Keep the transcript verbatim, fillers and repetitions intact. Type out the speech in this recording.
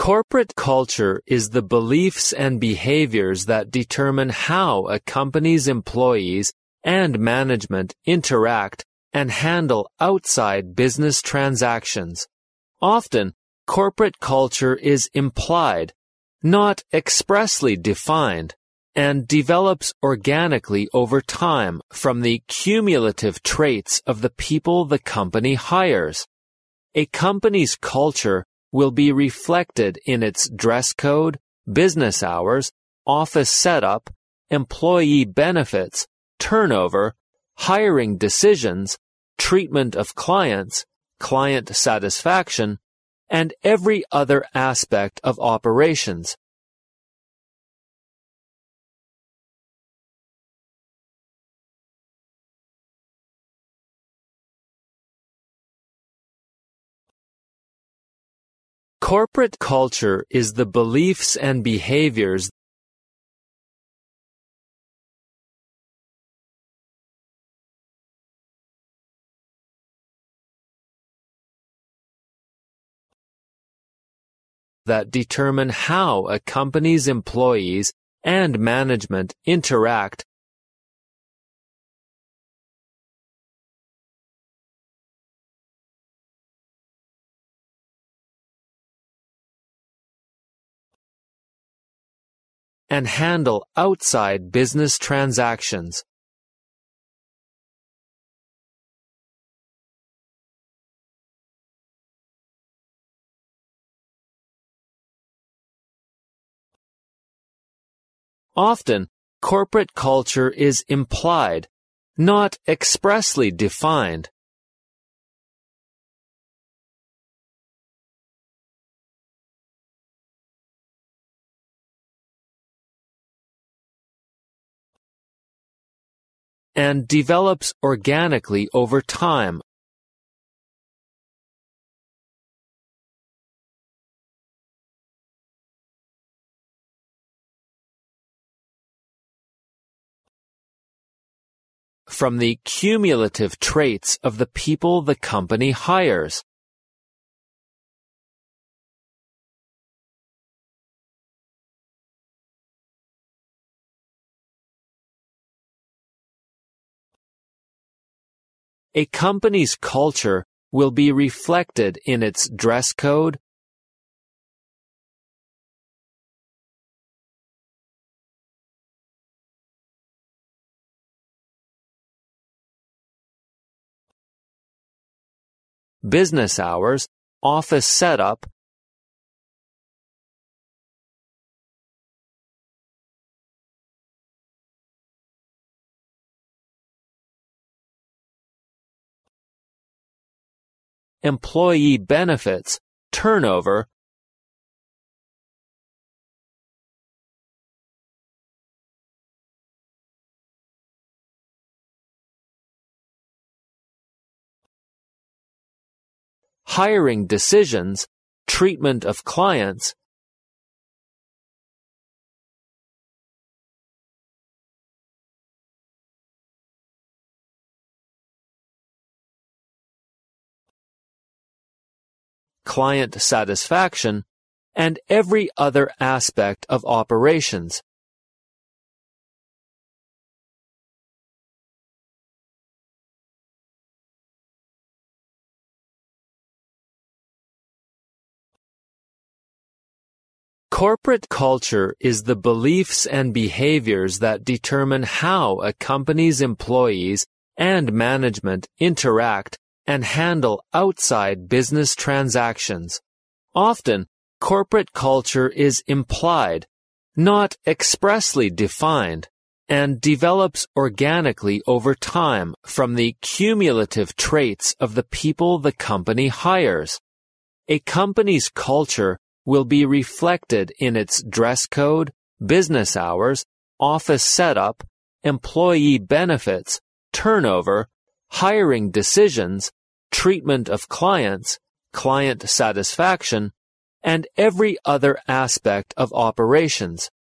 Corporate culture is the beliefs and behaviors that determine how a company's employees and management interact and handle outside business transactions. Often, corporate culture is implied, not expressly defined, and develops organically over time from the cumulative traits of the people the company hires. A company's culture will be reflected in its dress code, business hours, office setup, employee benefits, turnover, hiring decisions, treatment of clients, client satisfaction, and every other aspect of operations. Corporate culture is the beliefs and behaviors that determine how a company's employees and management interact and handle outside business transactions. Often, corporate culture is implied, not expressly defined. And develops organically over time. From the cumulative traits of the people the company hires. A company's culture will be reflected in its dress code, business hours, office setup, employee benefits, turnover, hiring decisions, treatment of clients, client satisfaction, and every other aspect of operations. Corporate culture is the beliefs and behaviors that determine how a company's employees and management interact and handle outside business transactions. Often, corporate culture is implied, not expressly defined, and develops organically over time from the cumulative traits of the people the company hires. A company's culture will be reflected in its dress code, business hours, office setup, employee benefits, turnover, hiring decisions, treatment of clients, client satisfaction, and every other aspect of operations.